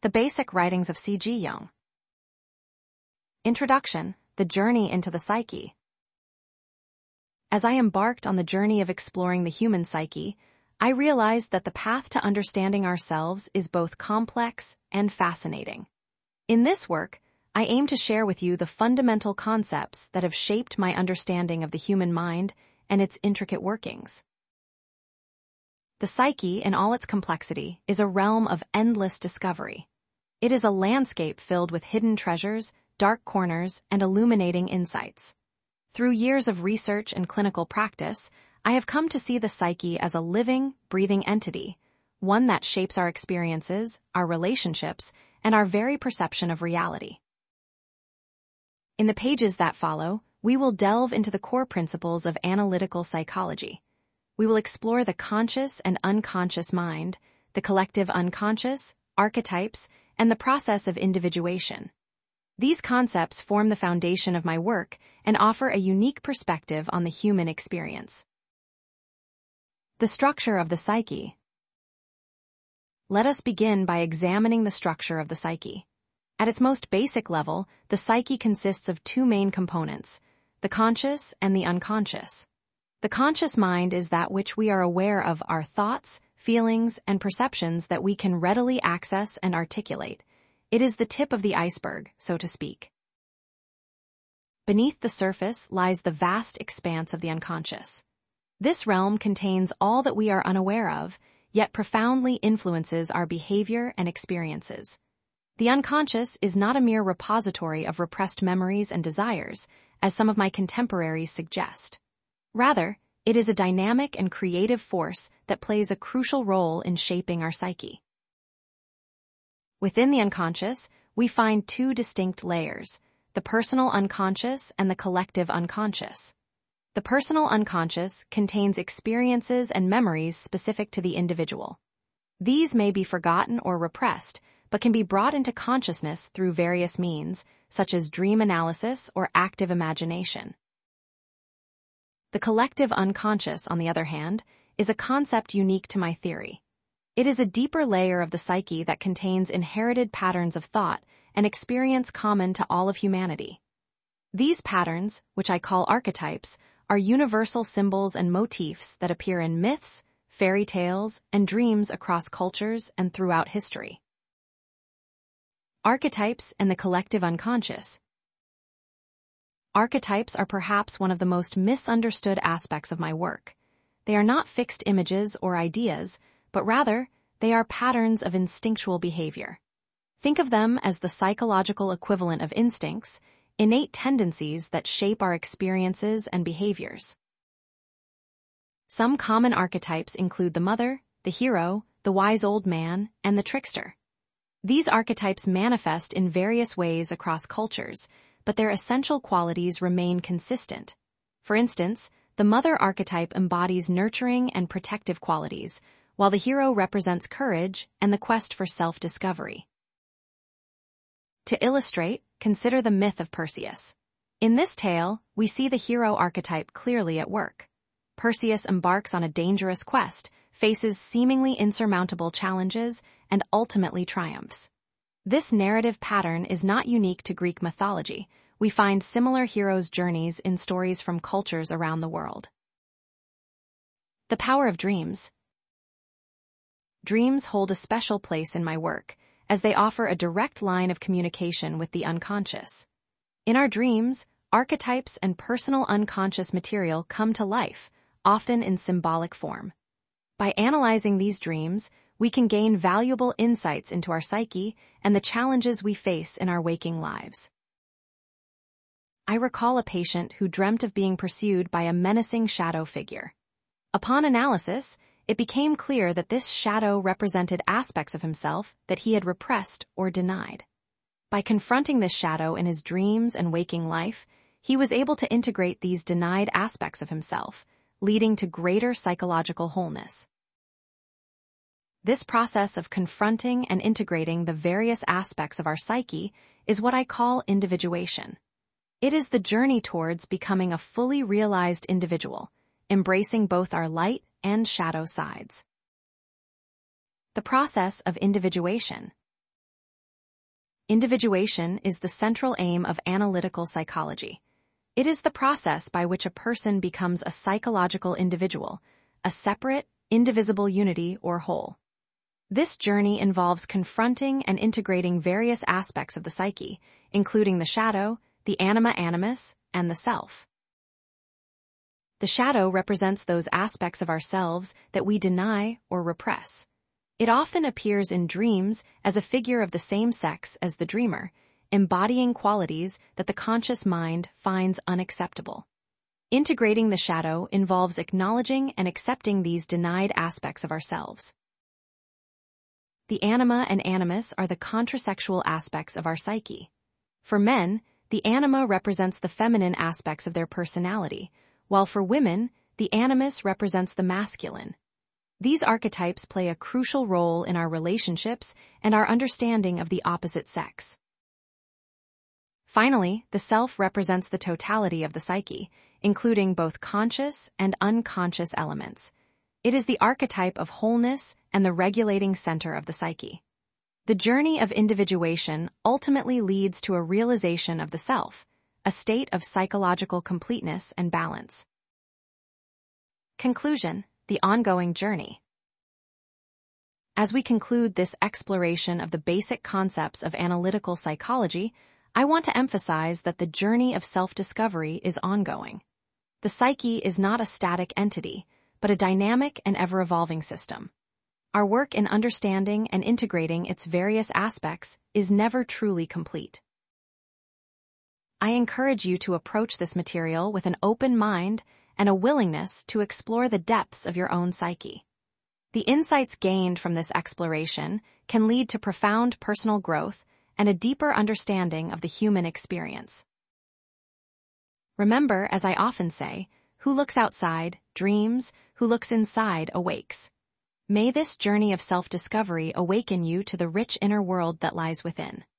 The Basic Writings of C.G. Jung. Introduction: The Journey into the Psyche. As I embarked on the journey of exploring the human psyche, I realized that the path to understanding ourselves is both complex and fascinating. In this work, I aim to share with you the fundamental concepts that have shaped my understanding of the human mind and its intricate workings. The psyche, in all its complexity, is a realm of endless discovery. It is a landscape filled with hidden treasures, dark corners, and illuminating insights. Through years of research and clinical practice, I have come to see the psyche as a living, breathing entity, one that shapes our experiences, our relationships, and our very perception of reality. In the pages that follow, we will delve into the core principles of analytical psychology. We will explore the conscious and unconscious mind, the collective unconscious, archetypes, and the process of individuation. These concepts form the foundation of my work and offer a unique perspective on the human experience. The structure of the psyche. Let us begin by examining the structure of the psyche. At its most basic level, the psyche consists of two main components, the conscious and the unconscious. The conscious mind is that which we are aware of our thoughts, feelings, and perceptions that we can readily access and articulate. It is the tip of the iceberg, so to speak. Beneath the surface lies the vast expanse of the unconscious. This realm contains all that we are unaware of, yet profoundly influences our behavior and experiences. The unconscious is not a mere repository of repressed memories and desires, as some of my contemporaries suggest. Rather, it is a dynamic and creative force that plays a crucial role in shaping our psyche. Within the unconscious, we find two distinct layers, the personal unconscious and the collective unconscious. The personal unconscious contains experiences and memories specific to the individual. These may be forgotten or repressed, but can be brought into consciousness through various means, such as dream analysis or active imagination. The collective unconscious, on the other hand, is a concept unique to my theory. It is a deeper layer of the psyche that contains inherited patterns of thought and experience common to all of humanity. These patterns, which I call archetypes, are universal symbols and motifs that appear in myths, fairy tales, and dreams across cultures and throughout history. Archetypes and the collective unconscious. Archetypes are perhaps one of the most misunderstood aspects of my work. They are not fixed images or ideas, but rather, they are patterns of instinctual behavior. Think of them as the psychological equivalent of instincts, innate tendencies that shape our experiences and behaviors. Some common archetypes include the mother, the hero, the wise old man, and the trickster. These archetypes manifest in various ways across cultures, but their essential qualities remain consistent. For instance, the mother archetype embodies nurturing and protective qualities, while the hero represents courage and the quest for self-discovery. To illustrate, consider the myth of Perseus. In this tale, we see the hero archetype clearly at work. Perseus embarks on a dangerous quest, faces seemingly insurmountable challenges, and ultimately triumphs. This narrative pattern is not unique to Greek mythology. We find similar heroes' journeys in stories from cultures around the world. The power of dreams. Dreams hold a special place in my work, as they offer a direct line of communication with the unconscious. In our dreams, archetypes and personal unconscious material come to life, often in symbolic form. By analyzing these dreams, we can gain valuable insights into our psyche and the challenges we face in our waking lives. I recall a patient who dreamt of being pursued by a menacing shadow figure. Upon analysis, it became clear that this shadow represented aspects of himself that he had repressed or denied. By confronting this shadow in his dreams and waking life, he was able to integrate these denied aspects of himself, leading to greater psychological wholeness. This process of confronting and integrating the various aspects of our psyche is what I call individuation. It is the journey towards becoming a fully realized individual, embracing both our light and shadow sides. The process of individuation. individuation is the central aim of analytical psychology. It is the process by which a person becomes a psychological individual, a separate, indivisible unity or whole. This journey involves confronting and integrating various aspects of the psyche, including the shadow, the anima animus, and the self. The shadow represents those aspects of ourselves that we deny or repress. It often appears in dreams as a figure of the same sex as the dreamer, embodying qualities that the conscious mind finds unacceptable. Integrating the shadow involves acknowledging and accepting these denied aspects of ourselves. The anima and animus are the contrasexual aspects of our psyche. For men, the anima represents the feminine aspects of their personality, while for women, the animus represents the masculine. These archetypes play a crucial role in our relationships and our understanding of the opposite sex. Finally, the self represents the totality of the psyche, including both conscious and unconscious elements. It is the archetype of wholeness and the regulating center of the psyche. The journey of individuation ultimately leads to a realization of the self, a state of psychological completeness and balance. Conclusion: the ongoing journey. As we conclude this exploration of the basic concepts of analytical psychology, I want to emphasize that the journey of self-discovery is ongoing. The psyche is not a static entity, but a dynamic and ever-evolving system. Our work in understanding and integrating its various aspects is never truly complete. I encourage you to approach this material with an open mind and a willingness to explore the depths of your own psyche. The insights gained from this exploration can lead to profound personal growth and a deeper understanding of the human experience. Remember, as I often say, who looks outside dreams, who looks inside awakes. May this journey of self-discovery awaken you to the rich inner world that lies within.